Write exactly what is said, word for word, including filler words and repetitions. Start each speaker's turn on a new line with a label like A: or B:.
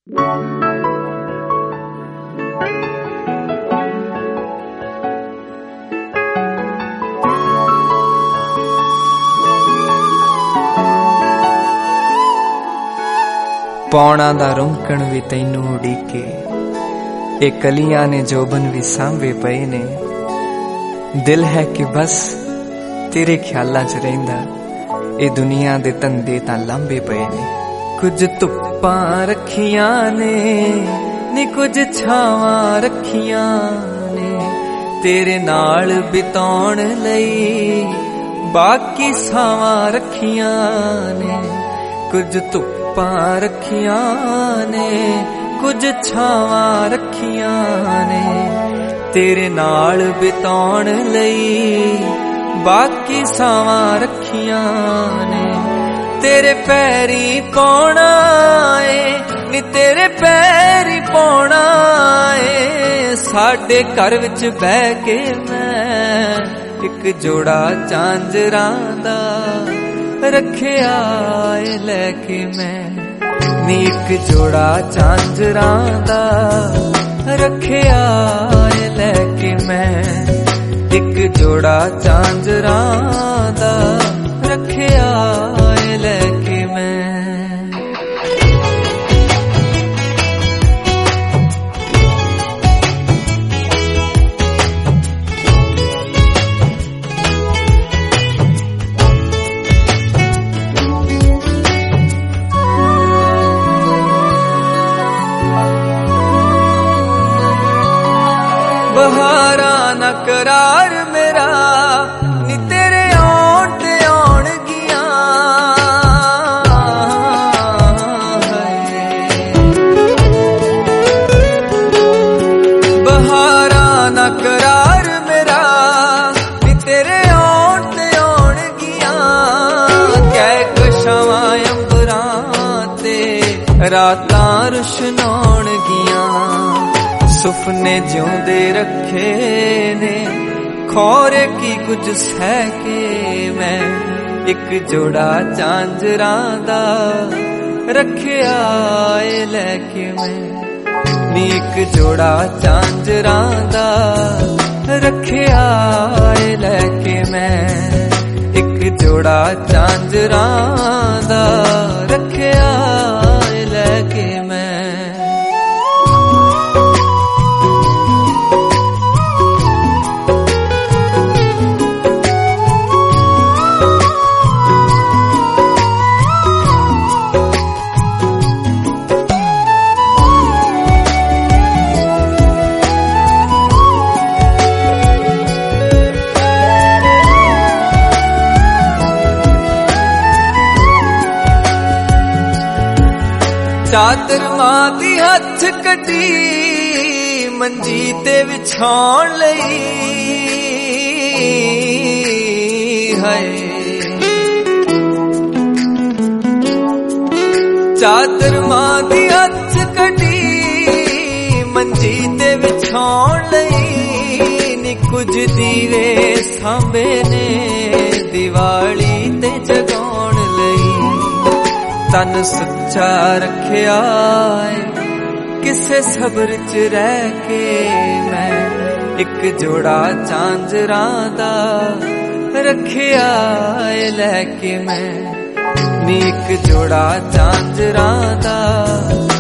A: पौणा दा रोंकण भी तैनू उड़ीके, ए कलियां ने जोबन भी सांभे पए ने। दिल है कि बस तेरे ख्यालां च रहिंदा, ए दुनिया दे धंधे तां लांभे पए ने। कुछ धुप्पां रखियां ने नी कुछ छावां रखियां ने, तेरे नाल बिताउण लई बाकी सावां रखियां ने। कुछ धुप्पां रखियां ने कुछ छावां रखियां ने, तेरे नाल बिताउण लई बाकी सावां रखियां ने। तेरे पैरी पौना ए नी तेरे पैरी पौना ए, साडे घर विच बह के मैं एक जोड़ा झांजरां दा रखिया ए लैके मैं। नी एक जोड़ा झांजरां दा रखिया ए लैके मैं, एक जोड़ा झांजरां दा रखिया ए लैके मैं। बहारा ना करार मेरा नी तेरे आउण ते आउण गियां, बहारा ना करार मेरा नी तेरे आउण ते आउण गियां। कै कशावां अंबरां ते रातां रुशनाउण गियां, सुपने जिउंदे रखे ने खौरे की कुछ सह के मैं। एक जोड़ा झांजरां दा रखिया ए लैके मैं, नी एक जोड़ा झांजरां दा रखिया ए लैके मैं। एक जोड़ा झांजरां दा रखिया ए लैके मैं। चादर मां दी हथ कटी मंजी ते विछाउण लई है, चादर मां दी हथ कटी मंजी ते विछाउण लई। नी कुछ दीवे सांभे ने दिवाली ते जगाउण लई, तन सच्चा रखिया किसे सब्र च रह के मैं। एक जोड़ा झांजरां दा रखिया ए लैके मैं, नी एक जोड़ा झांजरां दा